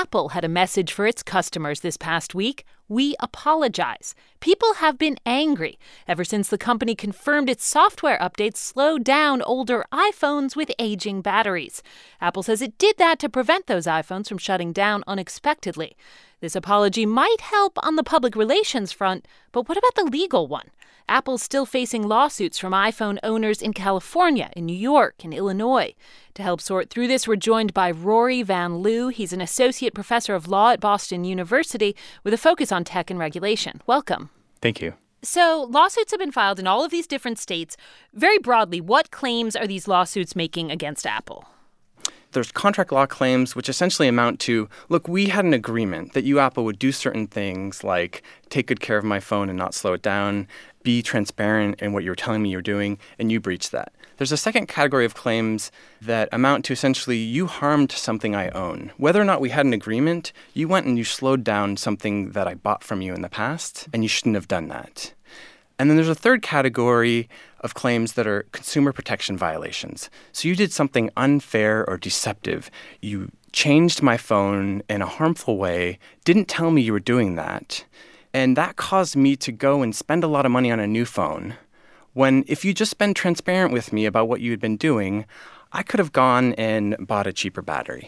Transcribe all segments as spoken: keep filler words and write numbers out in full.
Apple had a message for its customers this past week. We apologize. People have been angry ever since the company confirmed its software updates slowed down older iPhones with aging batteries. Apple says it did that to prevent those iPhones from shutting down unexpectedly. This apology might help on the public relations front, but what about the legal one? Apple's still facing lawsuits from iPhone owners in California, in New York, and Illinois. To help sort through this, we're joined by Rory Van Loo. He's an associate professor of law at Boston University with a focus on tech and regulation. Welcome. Thank you. So lawsuits have been filed in all of these different states. Very broadly, what claims are these lawsuits making against Apple? There's contract law claims, which essentially amount to, look, we had an agreement that you, Apple, would do certain things like take good care of my phone and not slow it down, be transparent in what you were telling me you're doing, and you breached that. There's a second category of claims that amount to essentially you harmed something I own. Whether or not we had an agreement, you went and you slowed down something that I bought from you in the past, and you shouldn't have done that. And then there's a third category of claims that are consumer protection violations. So you did something unfair or deceptive. You changed my phone in a harmful way, didn't tell me you were doing that, and that caused me to go and spend a lot of money on a new phone, when if you'd just been transparent with me about what you had been doing, I could have gone and bought a cheaper battery.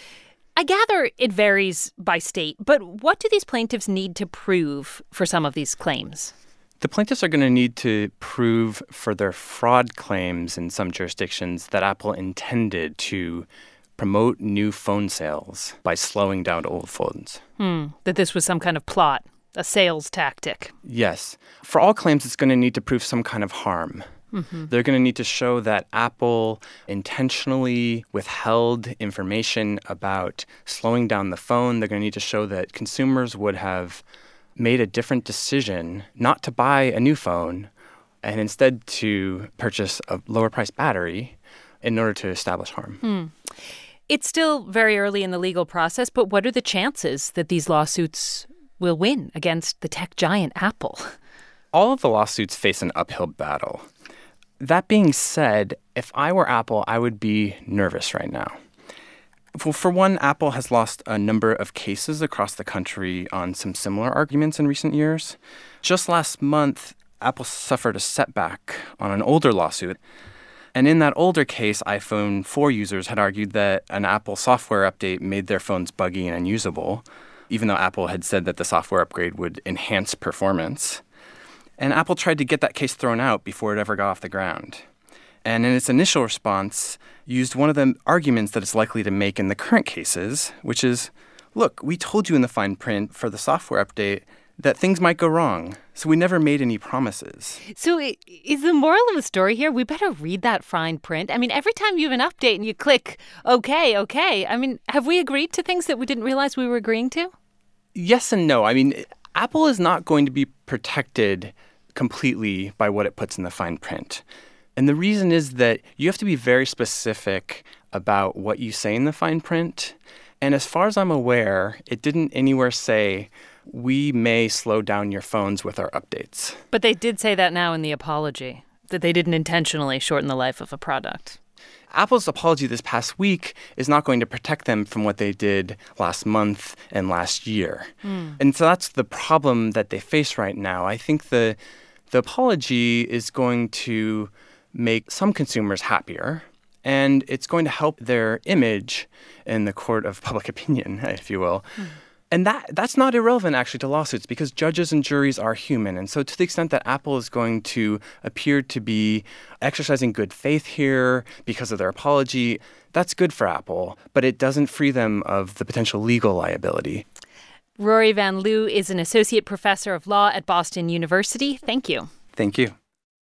I gather it varies by state, but what do these plaintiffs need to prove for some of these claims? The plaintiffs are going to need to prove for their fraud claims in some jurisdictions that Apple intended to promote new phone sales by slowing down old phones. Hmm. That this was some kind of plot, a sales tactic. Yes. For all claims, it's going to need to prove some kind of harm. Mm-hmm. They're going to need to show that Apple intentionally withheld information about slowing down the phone. They're going to need to show that consumers would have made a different decision not to buy a new phone and instead to purchase a lower-priced battery in order to establish harm. Hmm. It's still very early in the legal process, but what are the chances that these lawsuits will win against the tech giant Apple? All of the lawsuits face an uphill battle. That being said, if I were Apple, I would be nervous right now. Well, for one, Apple has lost a number of cases across the country on some similar arguments in recent years. Just last month, Apple suffered a setback on an older lawsuit. And in that older case, iPhone four users had argued that an Apple software update made their phones buggy and unusable, even though Apple had said that the software upgrade would enhance performance. And Apple tried to get that case thrown out before it ever got off the ground. And in its initial response, used one of the arguments that it's likely to make in the current cases, which is, look, we told you in the fine print for the software update that things might go wrong, so we never made any promises. So is the moral of the story here, we better read that fine print? I mean, every time you have an update and you click, okay, okay, I mean, have we agreed to things that we didn't realize we were agreeing to? Yes and no. I mean, Apple is not going to be protected completely by what it puts in the fine print. And the reason is that you have to be very specific about what you say in the fine print. And as far as I'm aware, it didn't anywhere say, we may slow down your phones with our updates. But they did say that now in the apology, that they didn't intentionally shorten the life of a product. Apple's apology this past week is not going to protect them from what they did last month and last year. Mm. And so that's the problem that they face right now. I think the the apology is going to make some consumers happier, and it's going to help their image in the court of public opinion, if you will. Mm. And that that's not irrelevant, actually, to lawsuits, because judges and juries are human. And so to the extent that Apple is going to appear to be exercising good faith here because of their apology, that's good for Apple, but it doesn't free them of the potential legal liability. Rory Van Loo is an associate professor of law at Boston University. Thank you. Thank you.